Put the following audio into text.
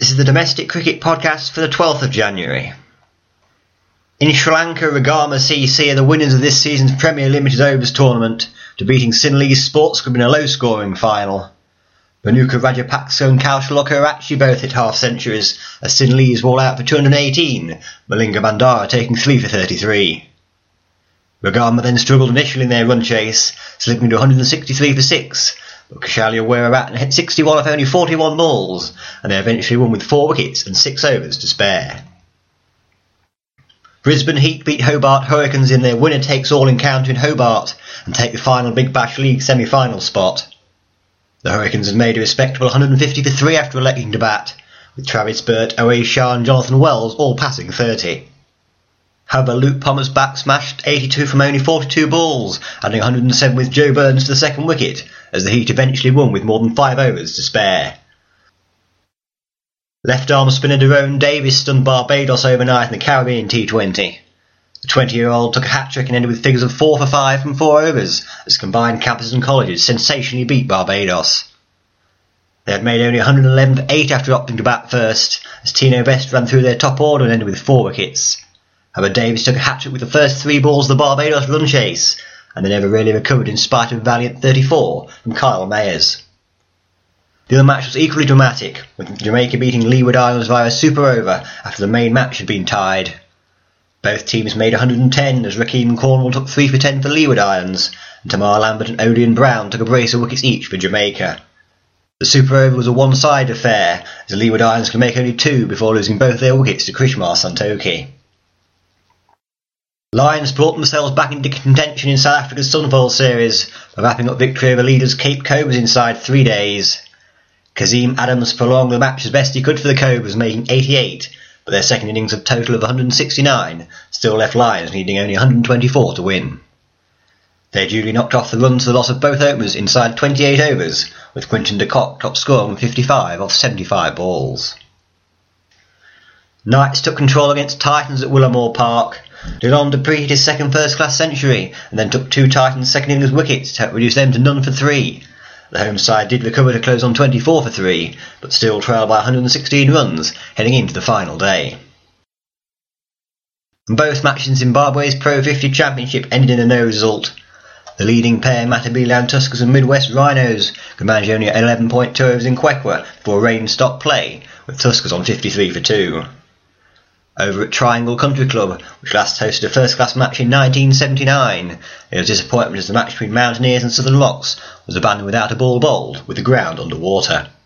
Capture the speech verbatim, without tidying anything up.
This is the Domestic Cricket Podcast for the twelfth of January. In Sri Lanka, Regama C C are the winners of this season's Premier Limited Overs tournament, defeating Sinhalese Sports Club in a low-scoring final. Bhanuka Rajapaksa and Kaushal Okarachi both hit half-centuries, as Sinhalese were all out for two hundred eighteen, Malinga Bandara taking three for thirty-three. Regama then struggled initially in their run chase, slipping to one hundred sixty-three for six, but Kushalia Weeraratne hit sixty-one off only forty-one balls, and they eventually won with four wickets and six overs to spare. Brisbane Heat beat Hobart Hurricanes in their winner-takes-all encounter in Hobart and take the final Big Bash League semi-final spot. The Hurricanes had made a respectable one hundred fifty for three after electing to bat, with Travis Burt, Oaze Shah and Jonathan Wells all passing thirty. However, Luke Palmer's back smashed eighty-two from only forty-two balls, adding one hundred seven with Joe Burns to the second wicket, as the Heat eventually won with more than five overs to spare. Left-arm spinner Daron Davis stunned Barbados overnight in the Caribbean T twenty. The twenty-year-old took a hat-trick and ended with figures of four for five from four overs, as combined campuses and colleges sensationally beat Barbados. They had made only one hundred eleven for eight after opting to bat first, as Tino Best ran through their top order and ended with four wickets. However, Davis took a hat-trick with the first three balls of the Barbados run chase, and they never really recovered in spite of a valiant thirty-four from Kyle Mayers. The other match was equally dramatic, with Jamaica beating Leeward Islands via a super over after the main match had been tied. Both teams made one hundred ten as Rakeem Cornwall took three for ten for Leeward Islands, and Tamar Lambert and Odeon Brown took a brace of wickets each for Jamaica. The super over was a one-sided affair, as the Leeward Islands could make only two before losing both their wickets to Krishmar Santoki. Lions brought themselves back into contention in South Africa's Sunfold series by wrapping up victory over leaders Cape Cobras inside three days. Kazim Adams prolonged the match as best he could for the Cobras, making eighty-eight, but their second innings of total of one hundred sixty-nine still left Lions needing only one hundred twenty-four to win. They duly knocked off the runs to the loss of both openers inside twenty-eight overs, with Quinton de Kock top scoring fifty-five off seventy-five balls. Knights took control against Titans at Willamore Park. Delon Dupree hit his second first-class century and then took two Titans' second innings wickets to reduce them to none for three. The home side did recover to close on twenty-four for three, but still trailed by one hundred sixteen runs heading into the final day. Both matches in Zimbabwe's Pro fifty Championship ended in a no result. The leading pair, Matabele Tuskers and Midwest Rhinos, could manage only eleven point two overs in Quechua before rain stopped play, with Tuskers on fifty-three for two. Over at Triangle Country Club, which last hosted a first-class match in nineteen seventy-nine, there was disappointment as the match between Mountaineers and Southern Locks was abandoned without a ball bowled, with the ground under water.